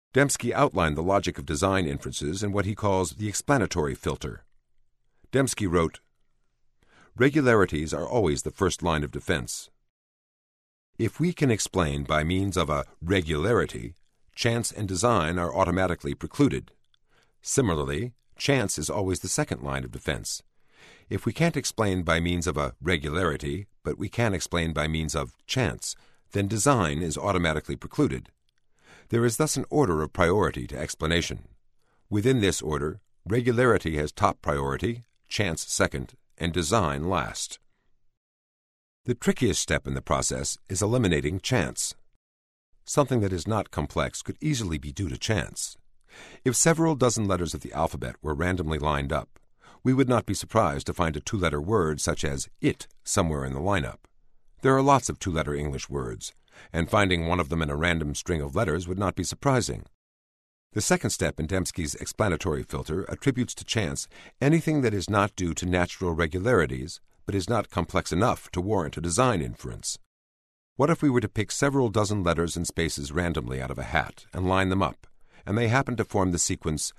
Dembski outlined the logic of design inferences in what he calls the explanatory filter. Dembski wrote, "Regularities are always the first line of defense. If we can explain by means of a regularity, chance and design are automatically precluded. Similarly, chance is always the second line of defense. If we can't explain by means of a regularity, but we can explain by means of chance, then design is automatically precluded. There is thus an order of priority to explanation. Within this order, regularity has top priority, chance second, and design last. The trickiest step in the process is eliminating chance. Something that is not complex could easily be due to chance. If several dozen letters of the alphabet were randomly lined up, we would not be surprised to find a two-letter word such as it somewhere in the lineup. There are lots of two-letter English words, and finding one of them in a random string of letters would not be surprising. The second step in Dembski's explanatory filter attributes to chance anything that is not due to natural regularities, but is not complex enough to warrant a design inference. What if we were to pick several dozen letters and spaces randomly out of a hat and line them up, and they happen to form the sequence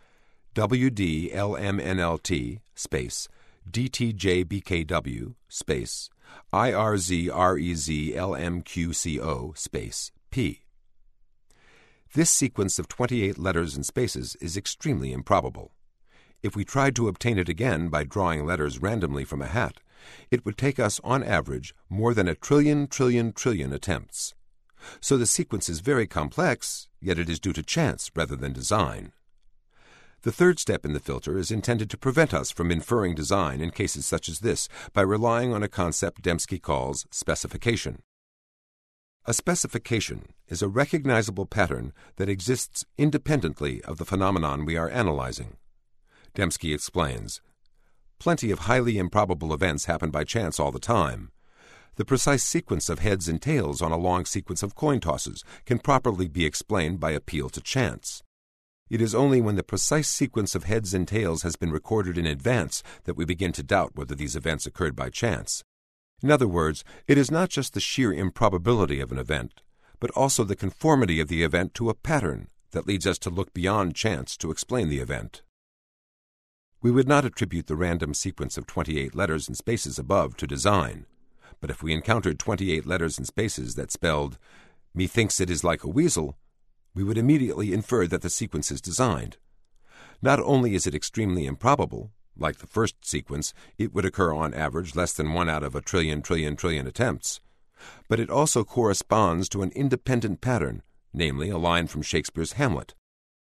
WDLMNLT space DTJBKW space IRZREZLMQCO space P. This sequence of 28 letters and spaces is extremely improbable. If we tried to obtain it again by drawing letters randomly from a hat, it would take us, on average, more than 1 trillion attempts. So the sequence is very complex, yet it is due to chance rather than design. The third step in the filter is intended to prevent us from inferring design in cases such as this by relying on a concept Dembski calls specification. A specification is a recognizable pattern that exists independently of the phenomenon we are analyzing. Dembski explains, "Plenty of highly improbable events happen by chance all the time. The precise sequence of heads and tails on a long sequence of coin tosses can properly be explained by appeal to chance. It is only when the precise sequence of heads and tails has been recorded in advance that we begin to doubt whether these events occurred by chance. In other words, it is not just the sheer improbability of an event, but also the conformity of the event to a pattern that leads us to look beyond chance to explain the event." We would not attribute the random sequence of 28 letters and spaces above to design, but if we encountered 28 letters and spaces that spelled, "Methinks it is like a weasel," we would immediately infer that the sequence is designed. Not only is it extremely improbable, like the first sequence, it would occur on average less than 1 out of 1 trillion attempts, but it also corresponds to an independent pattern, namely a line from Shakespeare's Hamlet,